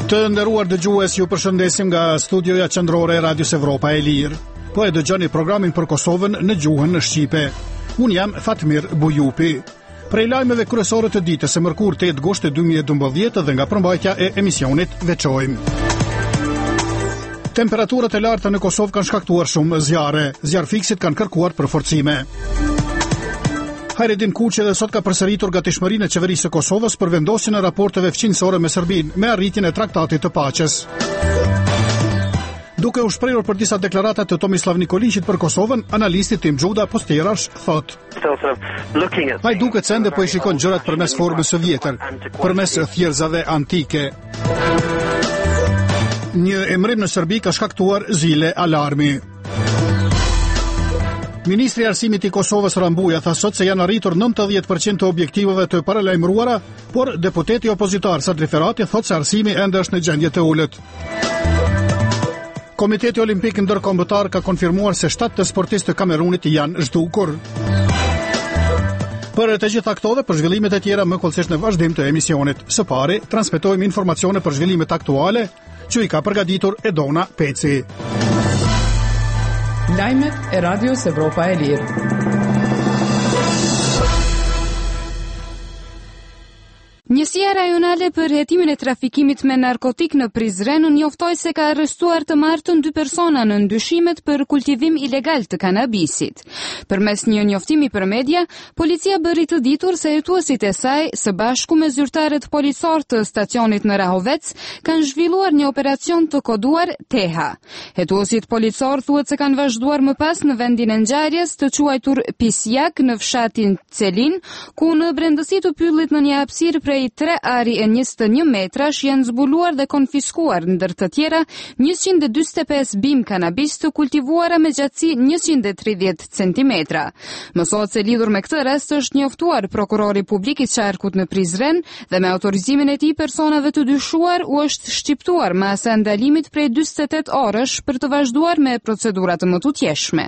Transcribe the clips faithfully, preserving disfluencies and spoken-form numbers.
Të nderuar dëgjues, ju përshëndesim nga studioja qendrore e Radios Evropa e Lirë. Po e dëgjoni programin për Kosovën në gjuhën shqipe. Unë jam Fatmir Bujupi. Prej lajmeve kryesore të ditës së mërkurë tetë gusht dy mijë e dymbëdhjetë dhe nga përmbajtja e emisionit veçojmë. Temperaturat e larta në Kosovë kanë shkaktuar shumë zjarre. Zjarfiksit kanë kërkuar përforcime. Hajredin Kuqi dhe sot ka përsëritur gatishmërinë e qeverisë së Kosovës për vendosjen e raporteve fqinjësore me Serbinë me arritjen e traktatit të paqes. Duke u shprehur për disa deklarata të Tomislav Nikolićit për Kosovën, analisti Tim Xhuda Posterash thot: Ai duket se ende po i shikon gjërat përmes formës së vjetër, përmes thjerrzave antike. Një emrim në Serbi ka shkaktuar zile alarmi. Ministri i Arsimit i Kosovës Rambuja tha sot se janë arritur nëntëdhjetë përqind të objektiveve të paralajmëruara, por deputeti opozitar Sadri Ferati thot se arsimi ende është në gjendje të ulët. Komiteti Olimpik Ndërkombëtar ka konfirmuar se shtatë të sportistë të Kamerunit janë zhdukur. Për të gjitha këto dhe për zhvillimet e tjera më kollësisht në vazhdim të emisionit. Së pari, transmetojmë informacione për zhvillimet aktuale që i ka përgatitur Edona Peci. Lajmet e Radios Evropa e Lirë. Njësia rajonale për hetimin e trafikimit me narkotik në Prizren njoftoi se ka arrestuar të martën dy persona në ndyshimet për kultivim ilegal të kanabisit. Përmes një njoftimi për media, policia bëri të ditur se hetuesit e saj, së bashku me zyrtarët policor të stacionit në Rahovec, kanë zhvilluar një operacion të koduar Teha. Hetuesit policor thuhet se kanë vazhduar më pas në vendin e ngjarjes të quajtur Pisjak në fshatin Celin, ku në brendësi të pyllit në një hapësirë prej tre ari e njëzet e një metrash janë zbuluar dhe konfiskuar ndër të tjera njëqind e dyzet e pesë bim kanabis të kultivuara me gjatësi njëqind e tridhjetë centimetra. Mësohet se lidhur me këtë rast është njoftuar prokurori publik i qarkut në Prizren dhe me autorizimin e tij personave të dyshuar u është shqiptuar masa ndalimit prej dyzet e tetë orësh për të vazhduar me procedura të mëtutjeshme.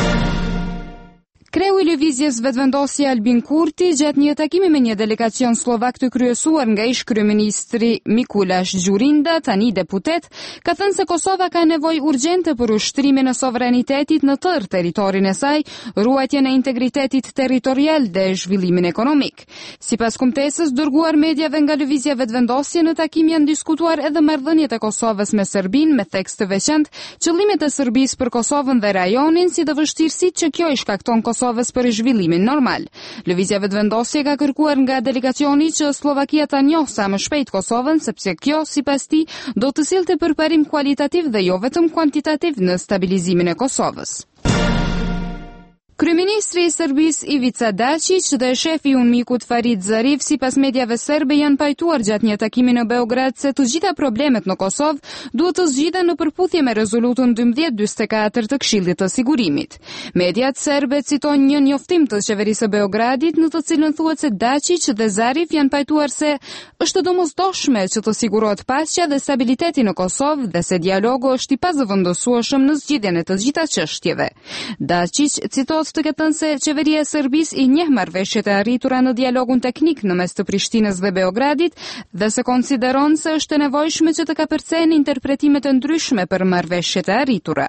Kreu i lëvizjes vetëvendosje Albin Kurti, gjatë një takimi me një delegacion slovak të kryesuar nga ish kryeministri Mikulash Gjurinda, tani deputet, ka thënë se Kosova ka nevojë urgjente për ushtrimin e sovranitetit në tërë territorin e saj, ruajtjen e integritetit territorial dhe zhvillimin ekonomik. Sipas kumtesës dërguar mediave nga lëvizja vetëvendosje, në takim janë diskutuar edhe marrëdhëniet e Kosovës me Serbinë me tekst të veçantë, qëllimet e Serbisë për Kosovën dhe rajonin, si dhe vështirësitë që kjo i shkakton Kosovës Kosovës për zhvillimin normal. Lëvizja vetëvendosje ka kërkuar nga delegacioni që Slovakia ta njohë sa më shpejt Kosovën, sepse kjo, sipas tij, do të sillte përparim kualitativ dhe jo vetëm kuantitativ në stabilizimin e Kosovës. Kryeministri i Serbisë Ivica Dačić dhe shefi i UNMIK-ut Farid Zarif sipas mediave serbe janë pajtuar gjatë një takimi në Beograd se të gjitha problemet në Kosovë duhet të zgjidhen në përputhje me rezolutën dymbëdhjetë dyzet e katër të Këshillit të Sigurimit. Mediat serbe citojnë një njoftim të qeverisë së Beogradit në të cilën thuhet se Dačić dhe Zarif janë pajtuar se është domosdoshme që të sigurohet paqja dhe stabiliteti në Kosovë dhe se dialogu është i pazëvendësueshëm në zgjidhjen e të gjitha çështjeve. Dačić citot të ketë se qeveria e Serbisë i njeh marrëveshjet e arritura në dialogun teknik në mes të Prishtinës dhe Beogradit dhe se konsideron se është e nevojshme që të kapërcejnë interpretimet e ndryshme për marrëveshjet e arritura.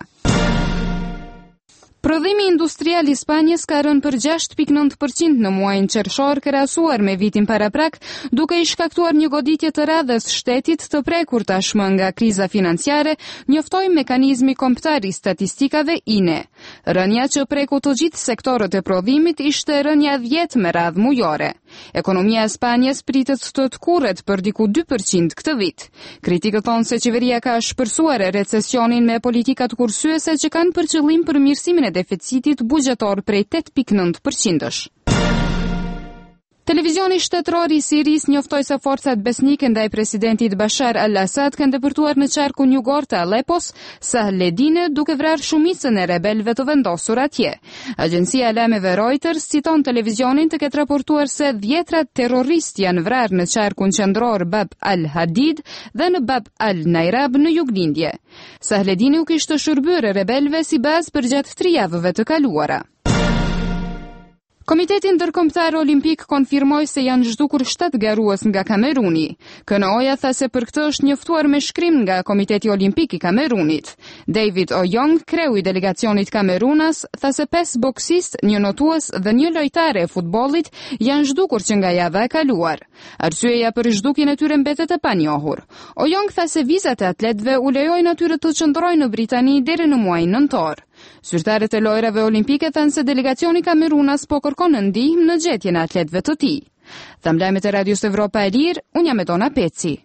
Prodhimi industrial i Spanjës ka rënë për gjashtë pikë nëntë përqind në muajin qershor krahasuar me vitin paraprak, duke i shkaktuar një goditje të radhës shtetit të prekur tashmë nga kriza financiare, njoftoi mekanizmi kombëtar i statistikave I N E. Rënja që preku të gjithë sektorët e prodhimit ishte rënja dhjetë me radhë mujore. Ekonomia e Spanjës pritet të të kurret për diku dy përqind këtë vit. Kritikët thonë se qeveria ka shpërsuar recesionin me politikat kursyese që kanë për qëllim përmirësimin e deficitit buxhetor prej tetë pikë nëntë përqind-sh. Televizioni shtetëror i Sirisë njoftoi se forcat besnike ndaj presidentit Bashar al-Assad kanë depërtuar në qarkun jugor të Alepos Sahledine duke vrarë shumicën e rebelëve të vendosur atje. Agjencia e lajmeve Reuters citon televizionin të ketë raportuar se dhjetra terroristë janë vrarë në qarkun qendror Bab al-Hadid dhe në Bab al-Nairab në juglindje. Sahledine u kishte shërbyer rebelëve si bazë për gjatë tre javëve të kaluara. Komiteti Ndërkombëtar Olimpik konfirmoi se janë zhdukur shtatë garues nga Kameruni. Kënoja tha se për këtë është njoftuar me shkrim nga Komiteti Olimpik i Kamerunit. David Oyong, kreu i delegacionit Kamerunas, tha se pesë boksist, një notues dhe një lojtare e futbollit janë zhdukur që nga java e kaluar. Arsyeja për zhdukjen e tyre mbetet e panjohur. Oyong tha se vizat e atletëve u lejojnë atyre të qëndrojnë në Britani deri në muajin nëntor. Zyrtarët e lojrave olimpike thanë se delegacioni Kamerunas po kërkon ndihmë në gjetjen e atletëve të tij. Tham lajmet e Radios Evropa e Lirë, unë jam Edona Peci.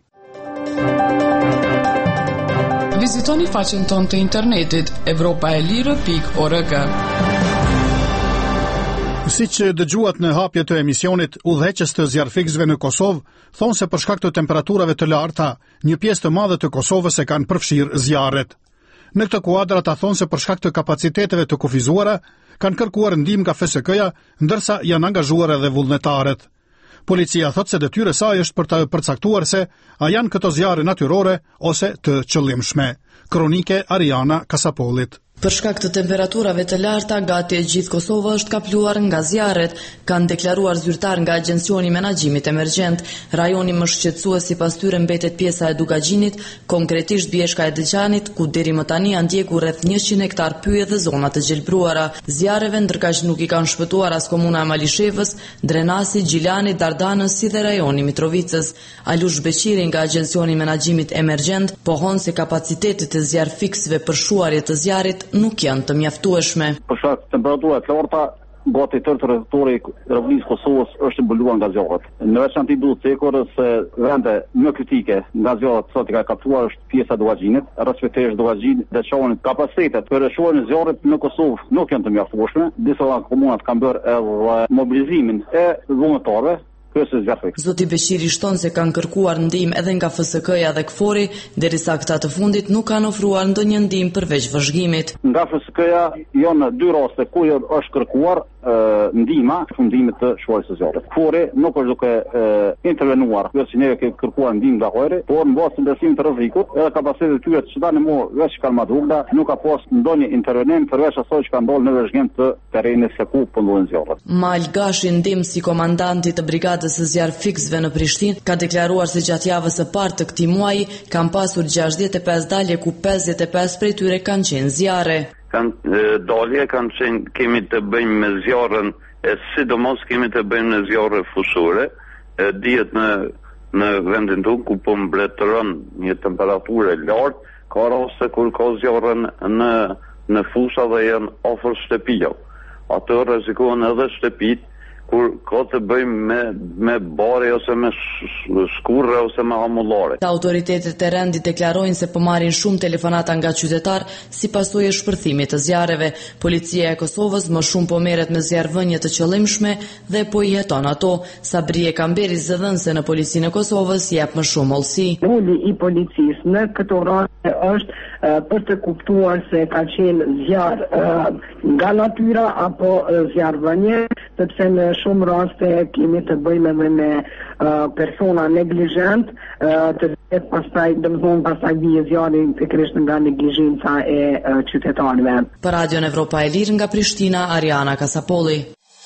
Vizitoni faqen tonë të internetit evropaelire pikë org. Siç dëgjuat në hapje të emisionit, udhëheqës të zjarfikësve në Kosovë thonë se për shkak të temperaturave të larta, një pjesë të madhe të Kosovës e kanë përfshirë zjarret. Në këtë kuadër ata thonë se për shkak të kapaciteteve të kufizuara, kanë kërkuar ndihmë nga F S K-ja, ndërsa janë angazhuar edhe vullnetarët. Policia thotë se detyra e saj është për të përcaktuar se a janë këto zjarre natyrore ose të qëllimshme. Kronike Ariana Kasapolit. Për shkak të temperaturave të larta, gati e gjithë Kosova është kapluar nga zjarret, kanë deklaruar zyrtar nga Agjencioni Menaxhimit Emergjent. Rajoni më shqetësues sipas tyre mbetet pjesa e Dugaxhinit, konkretisht Bjeshka e Dëgjanit, ku deri më tani janë ndjekur rreth njëqind hektar pyje dhe zona të gjelbruara. Zjarreve ndërkaq nuk i kanë shpëtuar as komuna e Malishevës, Drenasi, Gjilani, Dardanës si dhe rajoni Mitrovicës. Alush Beqiri nga Agjencioni Menaxhimit Emergjent pohon se kapacitetet e zjarrfiksëve për shuarje të zjarrit nuk janë të mjaftueshme. Për shkak të temperaturave të larta, gati tërë territori i Republikës Kosovës është mbuluar nga zjarret. Në veçantë duhet të thekur se vende më kritike nga zjarret sot i ka kaptuar është pjesa e Dugaxhinit, respektivisht Dugaxhini dhe Çoni. Kapacitetet për rreshtuar zjarret në Kosovë nuk janë të mjaftueshme. Disa komuna kanë bërë edhe mobilizimin e vullnetarëve. Zoti Beqiri shton se kanë kërkuar ndihmë edhe nga F S K-ja dhe KFOR-i, derisa këta të fundit nuk kanë ofruar ndonjë ndihmë përveç vëzhgimit. Nga F S K-ja janë dy raste ku është kërkuar ndihma, fundimet të shuarjes së zjarrit. KFOR-i nuk është duke intervenuar, jo si ne kemi kërkuar ndihmë nga KFOR-i, por në bazë të ndërtimit të rrezikut, edhe kapacitetet e tyre të çdani më veç kanë madhula, nuk ka pas ndonjë intervenim përveç asaj që kanë dalë në vëzhgim të terrenit se ku punojnë zjarret. Mal Gashi, ndihmësi komandanti të brigadës së zjarrfiksëve në Prishtinë, ka deklaruar se gjatë javës së parë të këtij muaji kanë pasur gjashtëdhjetë e pesë dalje ku pesëdhjetë e pesë prej tyre kanë qenë zjarre. Kanë dalje kanë qenë kemi të bëjmë me zjarrën, e sidomos kemi të bëjmë me zjarre fushore, e dihet në në vendin tonë ku po mbretëron një temperaturë lartë, ka raste kur ka zjarrën në në fusha dhe janë afër shtëpive. Ato rrezikohen edhe shtëpitë kur ka të bëjmë me, me bare ose me shkurre ose me amullare. Autoritetet e rendit deklarojnë se po marrin shumë telefonata nga qytetar si pasojë e shpërthimit të zjarreve. Policia e Kosovës më shumë po merret me zjarrvënie të qëllimshme dhe po i heton ato. Sabrie Kamberi, zëdhënëse në Policinë e Kosovës, jep më shumë hollësi. Roli i policisë në këtë rast është uh, për të kuptuar se ka qenë zjarr uh, nga natyra apo uh, zjarrvënie, sepse në shumë raste kemi të bëjmë edhe me uh, persona neglizhent, uh, të të pastaj dëmëzon pastaj vije zjarri pikërisht nga neglizhenca e uh, qytetarëve. Për Radion Evropa e Lirë nga Prishtina, Ariana Kasapolli.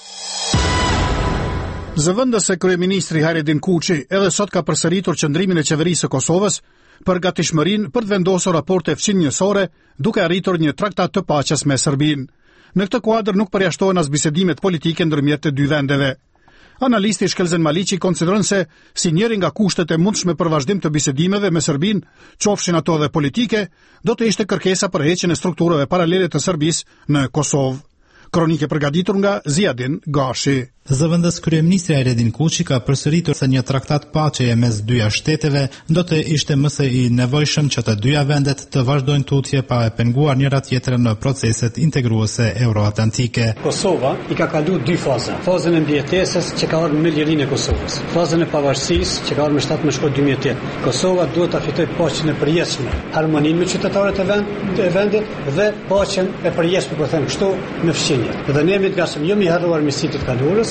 Zëvendëse kryeministri Hajredin Kuçi edhe sot ka përsëritur qëndrimin e qeverisë së Kosovës për gatishmërinë për të vendosur raporte fqinjësore duke arritur një traktat të paqes me Serbinë. Në këtë kuadër nuk përjashtohen as bisedimet politike ndërmjet të dy vendeve. Analisti Shkelzen Maliqi konsideron se si njëri nga kushtet e mundshme për vazhdim të bisedimeve me Serbinë, qofshin ato dhe politike, do të ishte kërkesa për heqjen e strukturave paralele të Serbisë në Kosovë. Kronike përgatitur nga Ziadin Gashi. Zëvendës kryeministri Hajredin Kuçi ka përsëritur se një traktat paqeje mes dyja shteteve do të ishte më së i nevojshëm që të dyja vendet të vazhdojnë tutje pa e penguar njëra tjetrën në proceset integruese euroatlantike. Kosova i ka kalu dy faza. Fazën e mbjetesës që ka ardhur me lirinë e Kosovës. Fazën e pavarësisë që ka ardhur me shtatë me shkurt dy mijë e tetë. Kosova duhet ta fitojë paqen e përjetshme, harmoninë me qytetarët e vendit, e vendit dhe paqen e përjetshme, po them kështu, në fqinje. Dhe ne jemi të gatshëm jo mi harruar misitë të kaluarës,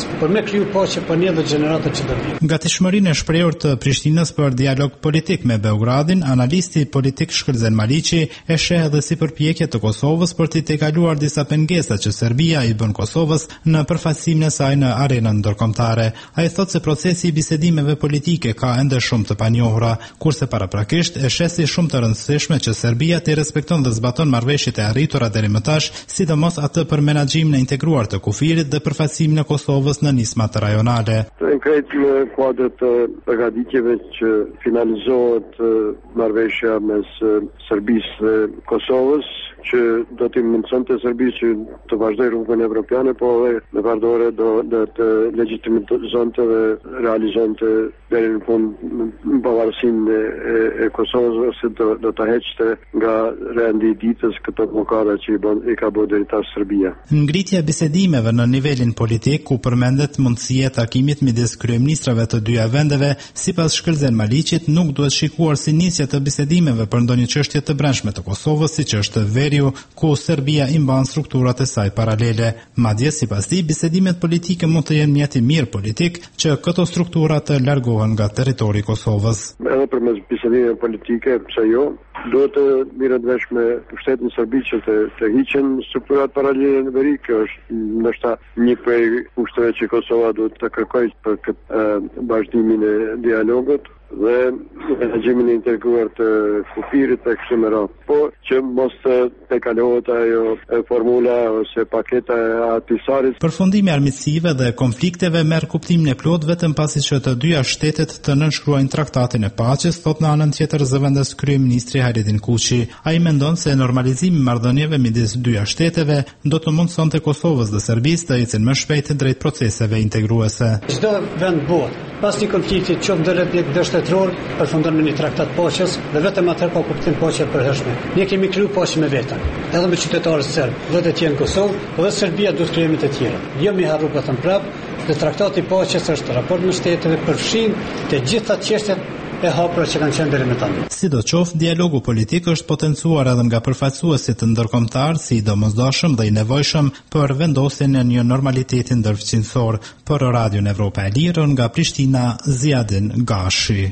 Kosovës për me kriju paqe për një dhe gjeneratët që do vijnë. Gatishmërinë e shprehur të Prishtinës për dialog politik me Beogradin, analisti politik Shkëlzen Maliqi e sheh edhe si përpjekje të Kosovës për të tejkaluar disa pengesa që Serbia i bën Kosovës në përfaqësimin e saj në arenën ndërkombëtare. Ai thotë se procesi i bisedimeve politike ka ende shumë të panjohura, kurse paraprakisht e sheh si shumë të rëndësishme që Serbia të respekton dhe zbaton marrëveshjet e arritura deri më tash, sidomos atë për menaxhimin e integruar të kufirit dhe përfaqësimin e Kosovës në nismat rajonale. Konkret në kuadrët të përgatitjeve që finalizohet marrëveshja mes Serbisë dhe Kosovës, që do t'i mundësonte Serbisë që të vazhdoj rrugën evropiane, po edhe në vardore do, do të legjitimizonte dhe realizonte deri në fund në pavarësinë e, e Kosovës, ose do, do të heqte nga rendi i ditës këto blokada që i, bon, i ka bërë deri tash Serbia. Ngritja e bisedimeve në nivelin politik, ku përmendet mundësia e takimit midis kryeministrave të dyja vendeve, sipas Shkëlzen Maliqit, nuk duhet shikuar si nisje të bisedimeve për ndonjë çështje të brendshme të Kosovës, siç është Veriu, ku Serbia i mban strukturat e saj paralele. Madje sipas tij, bisedimet politike mund të jenë mjet i mirë politik që këto struktura të largohen nga territori i Kosovës. Edhe përmes bisedimeve politike, pse jo, duhet të mirët vesh me shtetin serbi që të, të hiqen strukturat paralele në veri. Kjo është ndoshta një prej kushteve që Kosova duhet të kërkojë për këtë vazhdimin e dialogut dhe menaxhimin e integruar të kufirit e kështu me radhë. Po që mos të tejkalohet ajo formula ose paketa e Ahtisarit. Përfundimi i armiqësive dhe konflikteve merr kuptimin e plot vetëm pasi që të dyja shtetet të nënshkruajnë traktatin e paqes, thot në anën tjetër zëvendës kryeministri Hajredin Kuçi. Ai mendon se normalizimi i marrëdhënieve midis dyja shteteve do të mundsonte Kosovës dhe Serbisë të ecin më shpejt drejt proceseve integruese. Çdo vend botë pas një konflikti qoftë ndërrepjet dështetëror përfundon me një traktat paqes dhe vetëm atëherë ka kuptim paqe e përhershme. Ne kemi kriju paqe me veten, edhe me qytetarët serb, dhe të tjerë në Kosovë, dhe Serbia duhet krijojmë të tjera. Jo mi harru po them prap, dhe traktati i paqes është raport me shteteve përfshin të gjitha çështjet e hapura që kanë qenë deri më tani. Sidoqoftë, dialogu politik është potencuar edhe nga përfaqësuesit të ndërkombëtar, si i domosdoshëm dhe i nevojshëm për vendosjen e një normaliteti ndërfaqësor. Për Radion Evropa e Lirë, nga Prishtina, Ziadin Gashi.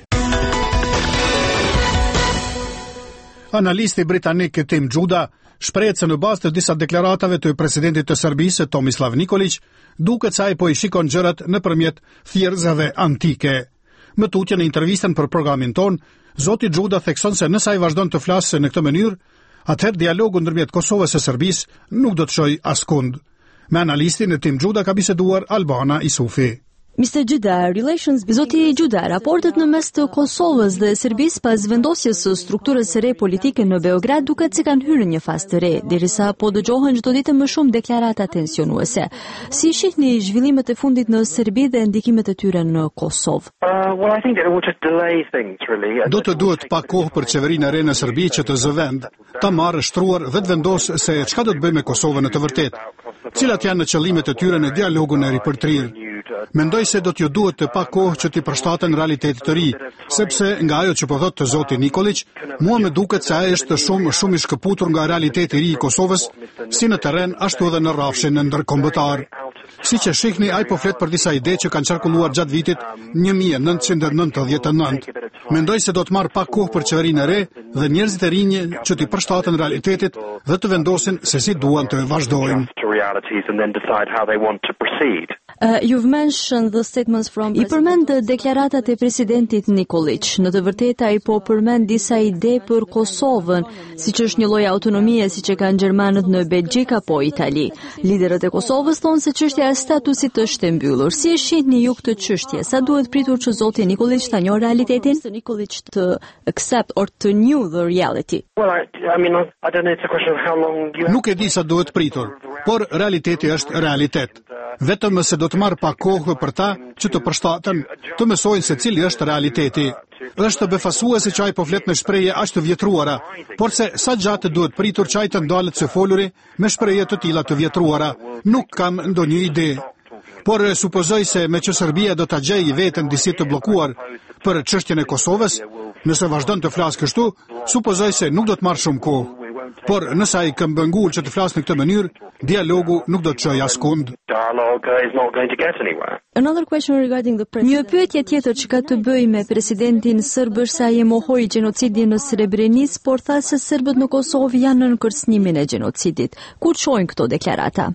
Analisti britanik Tim Juda shprehet se në bazë të disa deklaratave të presidentit të Serbisë Tomislav Nikolić, duket se ai po i shikon gjërat nëpërmjet thjerrzave antike. Më tutje në intervistën për programin ton, zoti Juda thekson se nëse ai vazhdon të flasë në këtë mënyrë, atëherë dialogu ndërmjet Kosovës e Serbisë nuk do të çojë askund. Me analistin e Tim Juda ka biseduar Albana Isufi. mister Juda, relations... Zoti Juda, raportet në mes të Kosovës dhe Serbisë pas vendosjes së strukturës së re politike në Beograd duket se kanë hyrë në një fazë të re, derisa po dëgjohen çdo ditë më shumë deklarata tensionuese. Si shihni zhvillimet e fundit në Serbi dhe ndikimet e tyre në Kosovë? Uh, well, I think it will just delay things, really. Do të duhet pak kohë për qeverinë e re në Serbi që të zëvend, ta marrë shtruar vetë vendos se çka do të bëjë me Kosovën në të vërtetë. Cilat janë qëllimet e tyre në dialogun e ripërtrirë? Mendoj se do t'ju duhet të pak kohë që t'i përshtaten realitetit të ri, sepse nga ajo që po thot të zoti Nikolić, mua më duket se ai është shumë shumë i shkëputur nga realiteti i ri i Kosovës, si në terren ashtu edhe në rrafshin ndërkombëtar. Siç e shihni, ai po flet për disa ide që kanë qarkulluar gjatë vitit një mijë e nëntëqind e nëntëdhjetë e nëntë. Mendoj se do të marr pak kohë për qeverinë e re dhe njerëzit e rinj që t'i përshtaten realitetit dhe të vendosin se si duan të vazhdojnë. Uh, you've mentioned the statements from... I përmend deklaratat e presidentit Nikolić. Në të vërtetë ai po përmend disa ide për Kosovën, siç është një lloj autonomie siç e kanë gjermanët në Belgjik apo Itali. Liderët e Kosovës thonë se çështja e statusit është e mbyllur. Si e shihni ju këtë çështje? Sa duhet pritur që zoti Nikolić ta njohë realitetin? Nikolić të accept or to knew the reality. Well, I, I mean, I don't know, it's a question of how long you... Nuk e di sa duhet pritur, por realiteti është realitet. Vetëm se do të marrë pak kohë për ta që të përshtaten, të mësojnë se cili është realiteti. Është befasuese që ai po flet në shprehje aq të vjetruara, por se sa gjatë duhet pritur që ai të ndalet së foluri me shprehje të tilla të vjetruara. Nuk kam ndonjë ide. Por supozoj se me që Serbia do ta gjejë veten disi të bllokuar për çështjen e Kosovës, nëse vazhdon të flasë kështu, supozoj se nuk do të marrë shumë kohë. por nëse ai këmbën ngul që të flasë në këtë mënyrë, dialogu nuk do të çojë askund. Një pyetje tjetër që ka të bëjë me presidentin serb është se ai e mohoi gjenocidin në Srebrenicë, por tha se serbët në Kosovë janë nën kërcënimin e gjenocidit. Ku çojnë këto deklarata?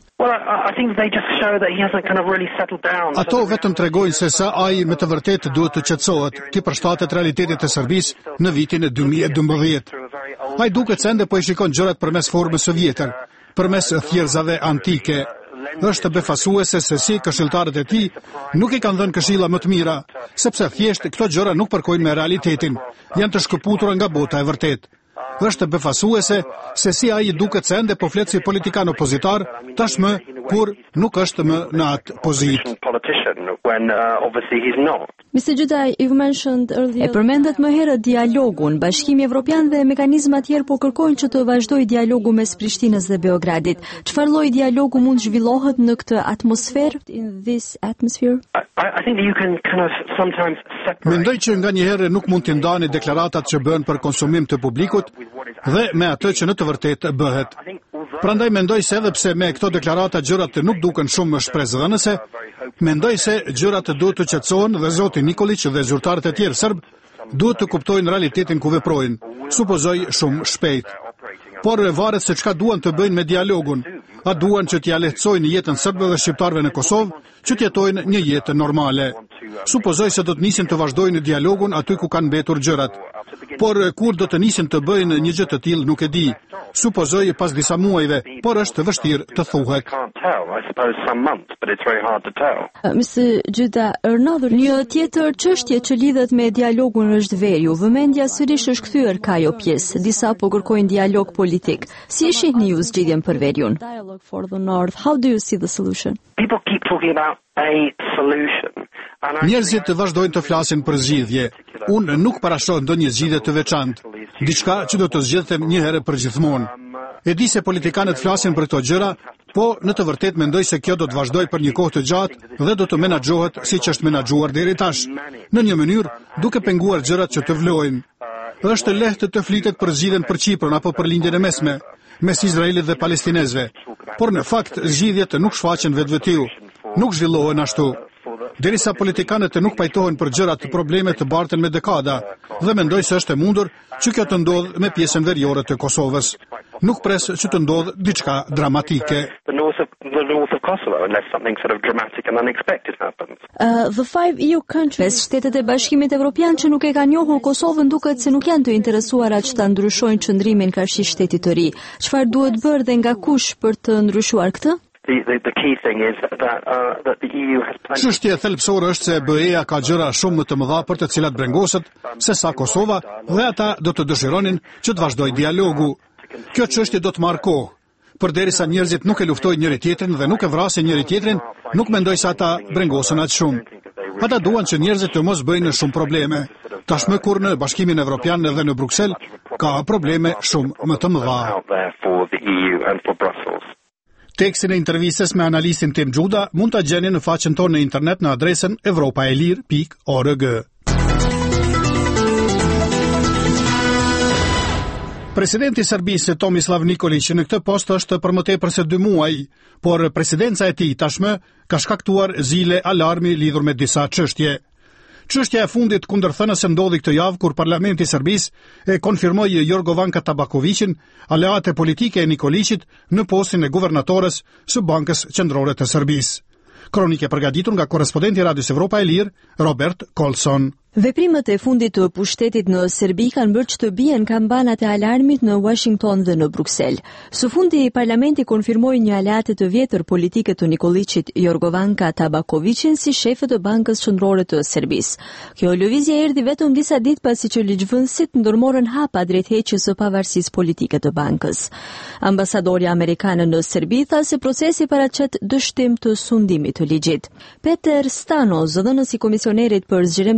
Ato vetëm tregojnë se sa ai me të vërtetë duhet të qetësohet, ti përshtatet realitetit të Serbisë në vitin e dy mijë e dymbëdhjetë. Ai duket se ende po i shikon gjërat përmes formës së vjetër, përmes thjerrzave antike. Është befasuese se si këshilltarët e tij nuk i kanë dhënë këshilla më të mira, sepse thjesht këto gjëra nuk përkojnë me realitetin, janë të shkëputura nga bota e vërtetë. Është befasuese se si ai duket se ende po flet si politikan opozitar, tashmë kur nuk është më në atë pozitë. mister Gjudaj, you've mentioned earlier... E përmendet më herët dialogun, Bashkimi Evropian dhe mekanizma tjerë po kërkojnë që të vazhdojë dialogu mes Prishtinës dhe Beogradit. Çfarë lloji dialogu mund zhvillohet në këtë atmosferë? In this atmosphere? Mendoj që nganjëherë nuk mund të ndani deklaratat që bëhen për konsumim të publikut dhe me atë që në të vërtetë bëhet. Prandaj mendoj se edhe pse me këto deklarata gjërat nuk duken shumë shpresëdhënëse, mendoj se gjërat duhet të qetësohen dhe zoti Nikolić dhe zyrtarët e tjerë serb duhet të kuptojnë realitetin ku veprojnë, supozoj shumë shpejt. Por varet se çka duan të bëjnë me dialogun. A duan që t'ia lehtësojnë jetën serbëve dhe shqiptarëve në Kosovë, që të jetojnë një jetë normale. Supozoj se do të nisin të vazhdojnë dialogun aty ku kanë mbetur gjërat. Por kur do të nisin të bëjnë një gjë të tillë nuk e di. Supozoj pas disa muajve, por është vështirë të thuhet. mister Gjuda, një tjetër çështje që lidhet me dialogun është verju. Vëmendja sërish është kthyer ka ajo pjesë. Disa po kërkojnë dialog politik. Si e shihni ju zgjidhjen për verjun? For the North, how do you see the solution? People keep talking about a solution. Njerëzit vazhdojnë të flasin për zgjidhje. Unë nuk parashoh ndonjë zgjidhje të veçantë, diçka që do të zgjidhet një herë për gjithmonë. E di se politikanët flasin për këto gjëra, po në të vërtetë mendoj se kjo do të vazhdojë për një kohë të gjatë dhe do të menaxhohet siç është menaxhuar deri tash, në një mënyrë duke penguar gjërat që të vlojnë. Është lehtë të flitet për zgjidhjen për Kiprën apo për lindjen e mesme mes Izraelit dhe palestinezëve, por në fakt zgjidhjet nuk shfaqen vetvëtiu, nuk zhvillohen ashtu. Derisa politikanët nuk pajtohen për gjërat të probleme të bartën me dekada, dhe mendoj se është e mundur që kjo të ndodhë me pjesën veriore të Kosovës. Nuk pres që të ndodhë diçka dramatike. Uh, the five E U countries, shtetet e Bashkimit Evropian që nuk e kanë njohur Kosovën duket se nuk janë të interesuara që ta ndryshojnë qëndrimin karshi shtetit të ri. Çfarë duhet bërë dhe nga kush për të ndryshuar këtë? The, the, the key thing is that, uh, that the E U has plenty... Çështja thelbësore është se B E-ja ka gjëra shumë më të mëdha për të cilat brengoset se sa Kosova dhe ata do të dëshironin që të vazhdojë dialogu. Kjo çështje do të marrë kohë. Përderisa njerëzit nuk e luftojnë njëri tjetrin dhe nuk e vrasin njëri tjetrin, nuk mendoj se ata brengosen aq shumë. Ata duan që njerëzit të mos bëjnë shumë probleme. Tashmë kur në Bashkimin Evropian dhe në Bruksel ka probleme shumë më të mëdha. Tekstin e intervistës me analistin Tim Gjuda mund ta gjeni në faqen tonë në internet në adresën evropaelir pikë org. Presidenti i Serbisë Tomislav Nikolić në këtë post është për më tepër se dy muaj, por presidenca e tij tashmë ka shkaktuar zile alarmi lidhur me disa çështje. Çështja e fundit kundërthënëse ndodhi këtë javë kur Parlamenti i Serbisë e konfirmoi Jorgovanka Tabakovićin, aleate politike e Nikolićit, në postin e guvernatores së Bankës Qendrore të Serbisë. Kronike përgatitur nga korrespondenti i Radios Evropa e Lirë, Robert Colson. Veprimet e fundit të pushtetit në Serbi kanë bërë që të bien kampanat e alarmit në Washington dhe në Bruksel. Së fundi, parlamenti konfirmoi një aleate të vjetër politike të Nikolićit, Jorgovanka Tabakovićin, si shefe të Bankës Qendrore të Serbisë. Kjo lëvizje erdhi vetëm disa ditë pasi që ligjvënësit ndërmorën hapa drejt heqjes së pavarësisë politike të bankës. Ambasadori amerikan në Serbi tha se procesi paraqet dështim të sundimit të ligjit. Peter Stano, zëdhënës i komisionerit për zgjerim të Bashkimit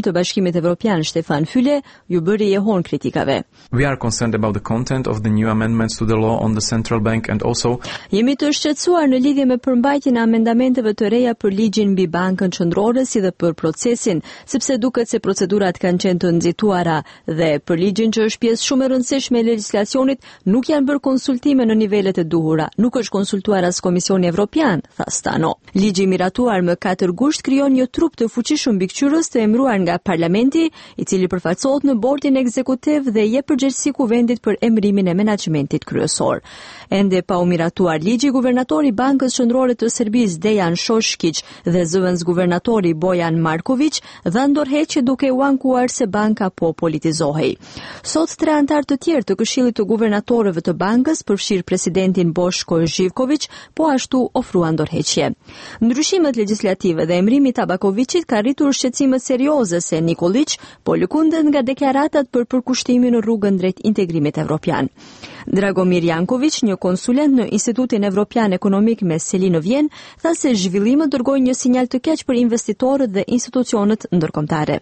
Qendrimit Evropian Stefan Fyle ju bëri jehon kritikave. We are concerned about the content of the new amendments to the law on the central bank and also Jemi të shqetësuar në lidhje me përmbajtjen e amendamenteve të reja për ligjin mbi bankën qendrore si dhe për procesin, sepse duket se procedurat kanë qenë të nxituara dhe për ligjin që është pjesë shumë e rëndësishme e legjislacionit nuk janë bërë konsultime në nivelet e duhura. Nuk është konsultuar as Komisioni Evropian, tha Stano. Ligji miratuar më katër gusht krijon një trup të fuqishëm mbikëqyrës të emëruar nga Parlamenti, i cili përfaqësohet në bordin ekzekutiv dhe jep përgjegjësi kuvendit për emërimin e menaxhmentit kryesor. Ende pa u miratuar ligji, guvernatori i Bankës Qendrore të Serbisë Dejan Shoshkić dhe zëvendës guvernatori Bojan Marković dhanë dorëheqje duke u ankuar se banka po politizohej. Sot tre anëtar të tjerë të Këshillit të Guvernatorëve të bankës, përfshir presidentin Boshko Živković, po ashtu ofruan dorëheqje. Ndryshimet legjislative dhe emrimi i Tabakovicit ka rritur shqetësime serioze se Nikolić po lëkundet nga deklaratat për përkushtimin në rrugën drejt integrimit evropian. Dragomir Janković, një konsulent në Institutin Evropian Ekonomik me seli në Vjenë, tha se zhvillimet dërgojnë një sinjal të keq për investitorët dhe institucionet ndërkombëtare.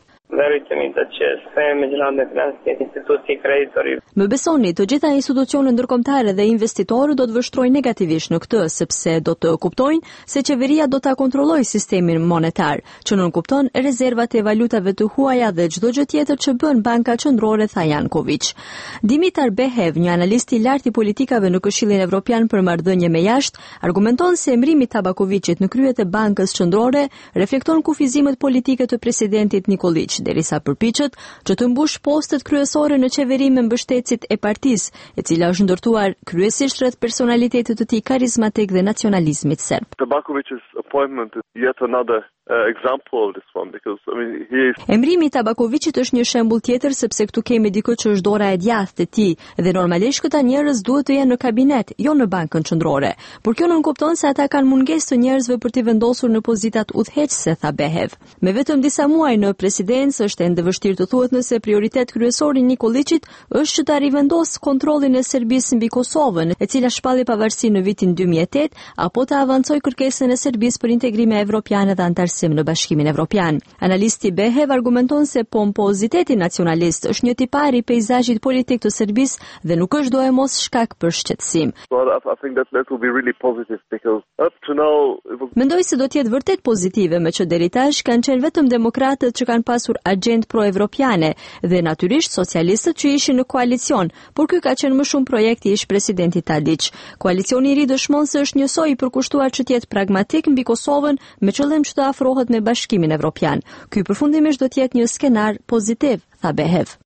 Më besoni, të gjitha institucionet ndërkombëtare dhe investitorët do të vështrojnë negativisht në këtë, sepse do të kuptojnë se qeveria do ta kontrollojë sistemin monetar, që nënkupton rezervat e valutave të huaja dhe çdo gjë tjetër që bën Banka Qendrore, tha Janković. Dimitar Behev, një analist i lartë i politikave në Këshillin Evropian për marrëdhënie me jashtë, argumenton se emrimi i Tabakovicit në kryet e Bankës Qendrore reflekton kufizimet politike të presidentit Nikolić, derisa përpiqet që të mbush postet kryesore në qeveri me mbështetësit e partisë, e cila është ndërtuar kryesisht rreth personalitetit të tij karizmatik dhe nacionalizmit serb. Tabakovic's appointment is yet another uh, example of this one because I mean he is Emrimi i Tabakovicit është një shembull tjetër sepse këtu kemi dikë që është dora e djathtë e tij dhe normalisht këta njerëz duhet të jenë në kabinet, jo në Bankën Qendrore. Por kjo nënkupton se ata kanë mungesë të njerëzve për të vendosur në pozitat udhëheqëse, tha Behev. Me vetëm disa muaj në presidencë është ende vështirë të thuhet nëse prioritet kryesor i Nikolićit është që ta rivendosë kontrollin e Serbisë mbi Kosovën, e cila shpalli pavarësi në vitin dy mijë e tetë, apo të avancojë kërkesën e Serbisë për integrime evropiane dhe antarësim në Bashkimin Evropian. Analisti Behev argumenton se pompoziteti nacionalist është një tipar i peizazhit politik të Serbisë dhe nuk është dojemos shkak për shqetësim. well, I, I think that that will be really positive because up to now it was... Mendoj se do të jetë vërtet pozitive, me që deri tash kanë qenë vetëm demokratët që kanë pasur agjendë pro-evropiane dhe natyrisht socialistët që ishin në koalicion, por ky ka qenë më shumë projekti i ish presidentit Tadić. Koalicioni i ri dëshmon se është njësoj i përkushtuar që të jetë pragmatik mbi Kosovën me qëllim që të afrohet me Bashkimin Evropian. Ky përfundimisht do të jetë një skenar pozitiv, tha Behev.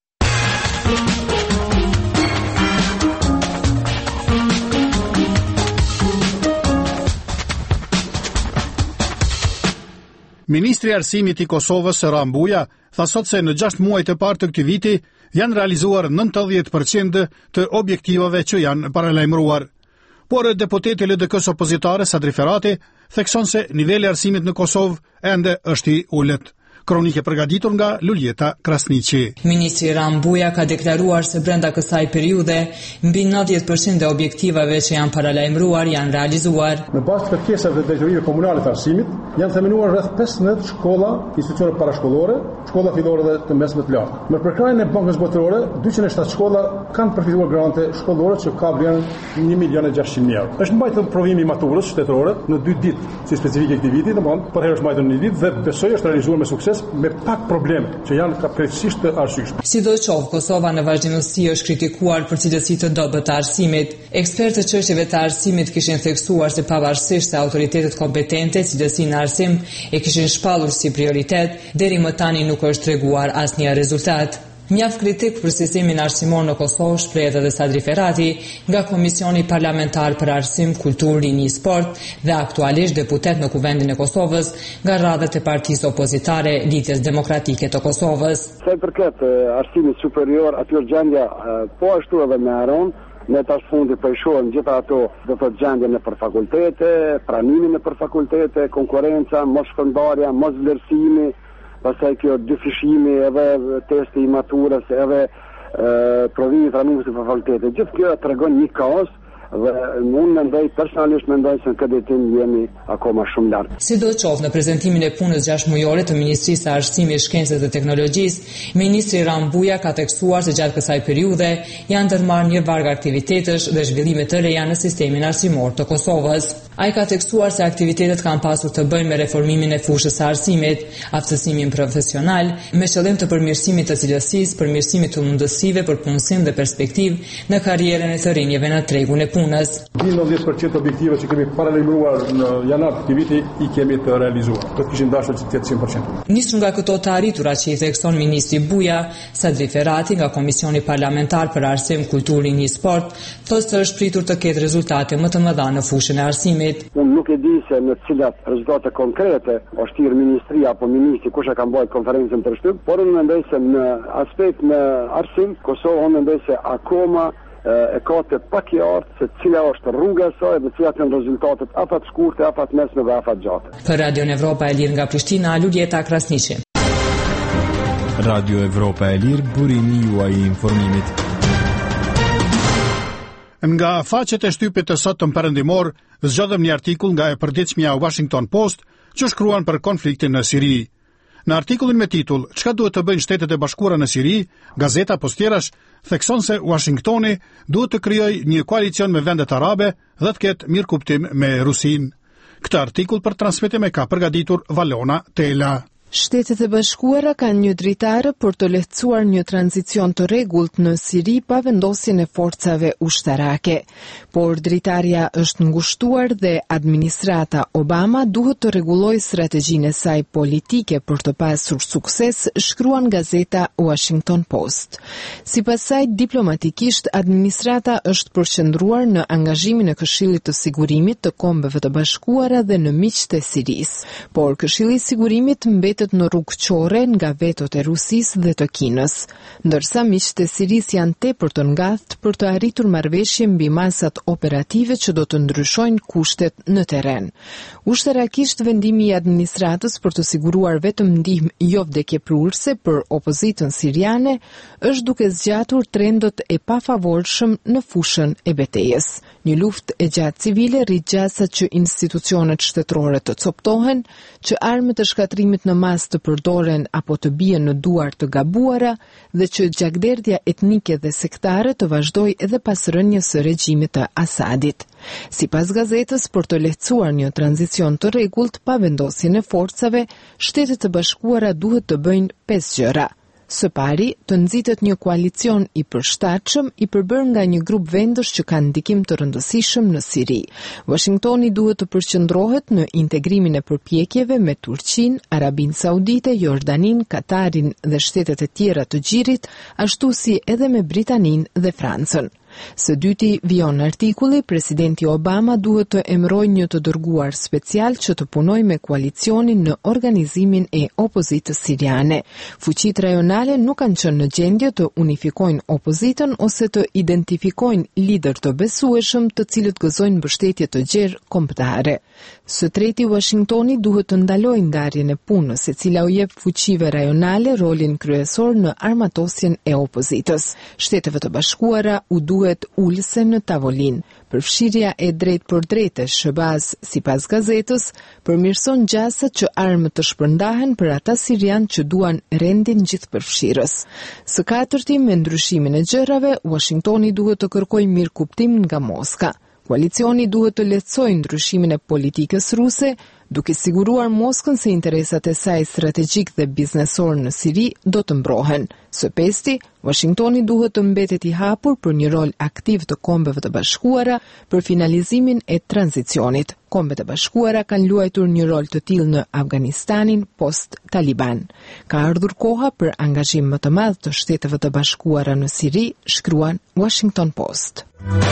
Ministri i Arsimit i Kosovës, Rambuja, tha sot se në gjashtë muajt e parë të këtij viti janë realizuar nëntëdhjetë përqind të objektivave që janë paralajmëruar. Por deputeti L D K-s opozitare Sadri Ferati thekson se niveli i arsimit në Kosovë ende është i ulët. Kronike përgatitur nga Luljeta Krasniqi. Ministri Rambuja ka deklaruar se brenda kësaj periudhe mbi nëntëdhjetë përqind e objektivave që janë paralajmëruar janë realizuar. Në bazë të kërkesave të drejtorive komunale të arsimit, janë themenuar rreth pesëmbëdhjetë shkolla, institucione parashkollore, shkolla fillore dhe të mesme të lartë. Në përkrajën e Bankës Botërore, dyqind e shtatë shkolla kanë përfituar grante shkollore që ka vlerën një milion e gjashtëqind mijë euro. Është mbajtur provimi i maturës shtetërore në dy ditë, si specifike këtij viti, domthonë për herë është mbajtur në një ditë dhe besoj është realizuar me sukses me pak probleme që janë krejtësisht të arsyeshme. Sidoqoftë, Kosova në vazhdimësi është kritikuar për cilësi të dobët të arsimit. Ekspertë të çështjeve të arsimit kishin theksuar se pavarësisht se autoritetet kompetente cilësinë në arsim e kishin shpallur si prioritet, deri më tani nuk është treguar asnjë rezultat. Mjaft kritik për sistemin arsimor në Kosovë shprehet edhe Sadri Ferati nga Komisioni Parlamentar për Arsim, Kulturë, Rini, Sport dhe aktualisht deputet në Kuvendin e Kosovës nga radhët e partisë opozitare Lidhjes Demokratike të Kosovës. Sa i përket arsimit superior, aty është gjendja po ashtu edhe me Aron. Ne tash fundi po i shohim gjitha ato, do të thotë gjendjen në për fakultete, pranimin në për fakultete, konkurrenca, mos shpërndarja, mos vlerësimi, pastaj kjo dyfishimi edhe testi i maturës edhe provimi i pranimit të fakultetit. Gjithë kjo tregon një kaos dhe unë mendoj personalisht mendoj se në këtë ditim jemi akoma shumë lart. Sidoqoftë në prezantimin e punës gjashtë mujore të Ministrisë së Arsimit, Shkencës dhe Teknologjisë, ministri Rambuja ka tekstuar se gjatë kësaj periudhe janë ndërmarrë një varg aktivitetesh dhe zhvillime të reja në sistemin arsimor të Kosovës. Ai ka tekstuar se aktivitetet kanë pasur të bëjnë me reformimin e fushës së arsimit, aftësimin profesional, me qëllim të përmirësimit të cilësisë, përmirësimit të mundësive për punësim dhe perspektiv në karrierën e të rinjeve në tregun e punës. ninëdhjetë përqind objektive që kemi paralajmëruar në janar të viti i kemi të realizuar. Do të kishim dashur që të jetë njëqind përqind. Nisur nga këto të arritura që i thekson ministri Buja, Sadri Ferrati nga Komisioni Parlamentar për Arsim, Kulturë, Rinj, Sport, thotë se është pritur të ketë rezultate më të mëdha në fushën e arsimit. Unë nuk e di se në cilat rezultate konkrete është thirrë ministria apo ministri kush e ka mbajtur konferencën të shtyp, por unë mendoj se në aspekt në arsim Kosova unë mendoj se akoma e ka të pakjartë se cila është rruga e saj dhe cilat janë rezultatet afat shkurte, afat mesme dhe afat gjate. Për Radio Evropa e Lirë nga Prishtina, Luljeta Krasniqi. Radio Evropa e Lirë, burimi juaj i informimit. Nga faqet e shtypit të sotëm perëndimor, zgjodhem një artikull nga e përditshmja Washington Post që shkruan për konfliktin në Siri. Në artikullin me titull "Çka duhet të bëjnë Shtetet e Bashkuara në Siri", gazeta Postierash thekson se Washingtoni duhet të krijojë një koalicion me vendet arabe dhe të ketë mirëkuptim me Rusinë. Këtë artikull për transmetim e ka përgatitur Valona Tela. Shtetet e Bashkuara kanë një dritare për të lehtësuar një tranzicion të rregullt në Siri pa vendosjen e forcave ushtarake. Por dritarja është ngushtuar dhe administrata Obama duhet të rregullojë strategjinë e saj politike për të pasur sukses, shkruan gazeta Washington Post. Sipas saj, diplomatikisht administrata është përqendruar në angazhimin e Këshillit të Sigurimit të Kombeve të Bashkuara dhe në miqtë e Sirisë, por Këshilli i Sigurimit mbet në rrugë qore nga vetot e Rusisë dhe të Kinës, ndërsa miqtë e Sirisë janë tepër të ngathtë për të arritur marrëveshje mbi masat operative që do të ndryshojnë kushtet në terren. Ushtarakisht vendimi i administratës për të siguruar vetëm ndihmë jo vdekjeprurse për opozitën siriane është duke zgjatur trendët e pafavorshëm në fushën e betejës. Një luftë e gjatë civile rrit gjasat që institucionet shtetërore të coptohen, që armët e shkatrimit në mas të përdoren apo të bien në duar të gabuara dhe që gjakderdhja etnike dhe sektare të vazhdoj edhe pas rënjes së regjimit të Asadit. Sipas gazetës, për të lehtësuar një tranzicion të rregullt pa vendosjen e forcave, Shtetet e Bashkuara duhet të bëjnë pesë gjëra. Së pari, të nxitet një koalicion i përshtatshëm i përbërë nga një grup vendësh që kanë ndikim të rëndësishëm në Siri. Washingtoni duhet të përqendrohet në integrimin e përpjekjeve me Turqinë, Arabinë Saudite, Jordaninë, Katarin dhe shtetet e tjera të gjirit, ashtu si edhe me Britaninë dhe Francën. Së dyti, vijon artikulli, presidenti Obama duhet të emërojë një të dërguar special që të punojë me koalicionin në organizimin e opozitës siriane. Fuqitë rajonale nuk kanë qenë në gjendje të unifikojnë opozitën ose të identifikojnë lider të besueshëm të cilët gëzojnë mbështetje të gjerë kombëtare. Së treti, Washingtoni duhet të ndalojë ndarjen e punës, e cila u jep fuqive rajonale rolin kryesor në armatosjen e opozitës. Shteteve të Bashkuara u duhet ulse në tavolinë. Përfshirja e drejt për drejtë e Shëbaz, sipas gazetës, përmirëson gjasat që armët të shpërndahen për ata sirian që duan rendin gjithëpërfshirës. Së katërti, me ndryshimin e gjërave, Washingtoni duhet të kërkojë mirëkuptim nga Moska. Koalicioni duhet të lehtësojë ndryshimin e politikës ruse, duke siguruar Moskën se interesat e saj strategjik dhe biznesor në Siri do të mbrohen. Së pesti, Washingtoni duhet të mbetet i hapur për një rol aktiv të Kombeve të Bashkuara për finalizimin e tranzicionit. Kombet e Bashkuara kanë luajtur një rol të tillë në Afganistanin post-Taliban. Ka ardhur koha për angazhim më të madh të Shteteve të Bashkuara në Siri, shkruan Washington Post.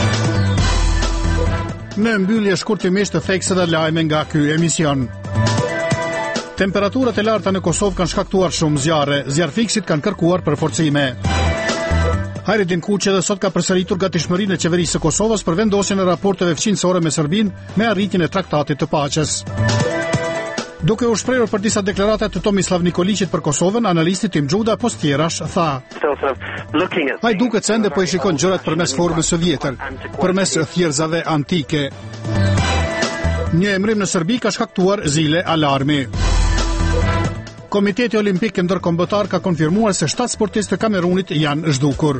Në mbyllje shkurtimisht të thekse dhe lajme nga ky emision. Temperaturat e larta në Kosovë kanë shkaktuar shumë zjarre, zjarfiksit kanë kërkuar përforcime. Hajredin Kuqe dhe sot ka përsëritur gatishmërinë e qeverisë së Kosovës për vendosjen e raporteve fqinësore me Serbinë me arritjen e traktatit të paqes. Duke u shprehur për disa deklarata të Tomislav Nikolićit për Kosovën, analisti Tim Gjuda Postjerash tha: ai duket se ende po i shikon gjërat përmes formës së vjetër, përmes thjerrzave antike. Një emrim në Serbi ka shkaktuar zile alarmi. Komiteti Olimpik Ndërkombëtar ka konfirmuar se shtatë sportistë të Kamerunit janë zhdukur.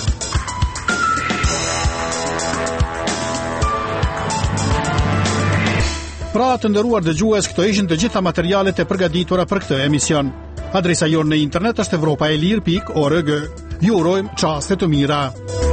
Pra të nderuar dëgjues, këto ishin të gjitha materialet e përgatitura për këtë emision. Adresa jonë në internet është evropaelir pikë org. Ju urojmë çaste të mira.